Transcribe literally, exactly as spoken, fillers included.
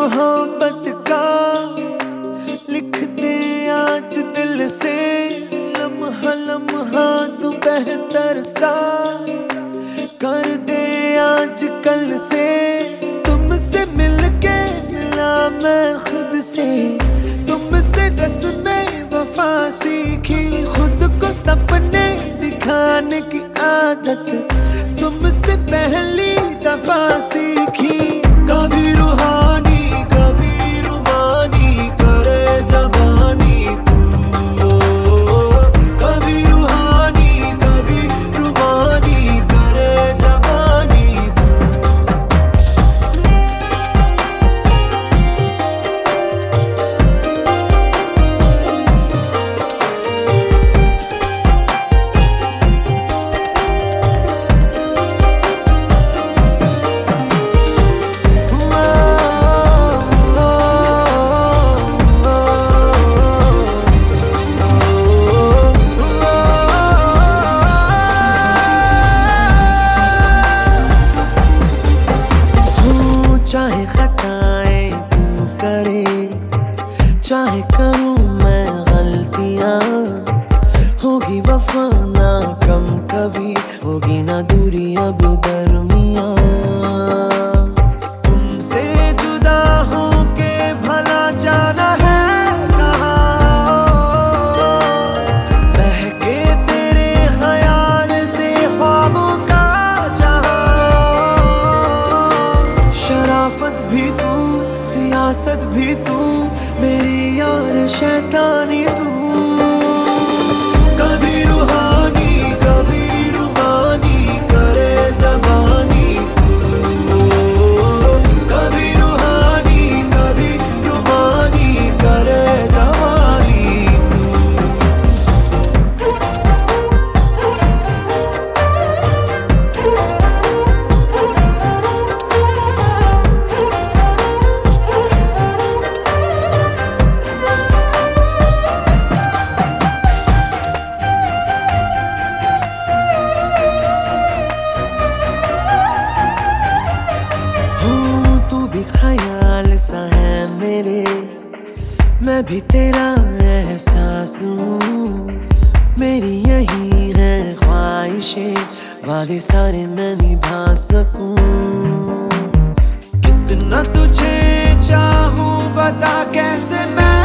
मोहब्बत का लिख दे आज दिल से, लम्हा लम्हा तू बेहतर सा कर दे आज कल से। तुमसे मिलके मिला मैं खुद से, तुमसे रस्में वफा सीखी, खुद को सपने दिखाने की आदत तुमसे पहली दफा सीखी। कभी रूहानी कभी रुमानी करे जवानी तू, कभी रूहानी कभी रुमानी करे जवानी तू। चाहे खताएं तू करे, चाहे करूं मैं गलतियां, होगी वफा ना कम कभी, होगी ना दूरी अब दरमियां। तुमसे जुदा होके भला जाना है कहाँ, बहके तेरे ख्याल से ख्वाबों का जहां। शराफत भी तू सियासत भी तू, मेरी यार शैतानी तू। कभी रूहानी कभी रुमानी करे जवानी तू, कभी रूहानी कभी रुमानी करे जवानी ख्याल सा है मेरे, मैं भी तेरा एहसास हूँ। मेरी यही है ख्वाहिशें, वादे सारे मैं निभा सकूं। कितना तुझे चाहूँ बता कैसे मैं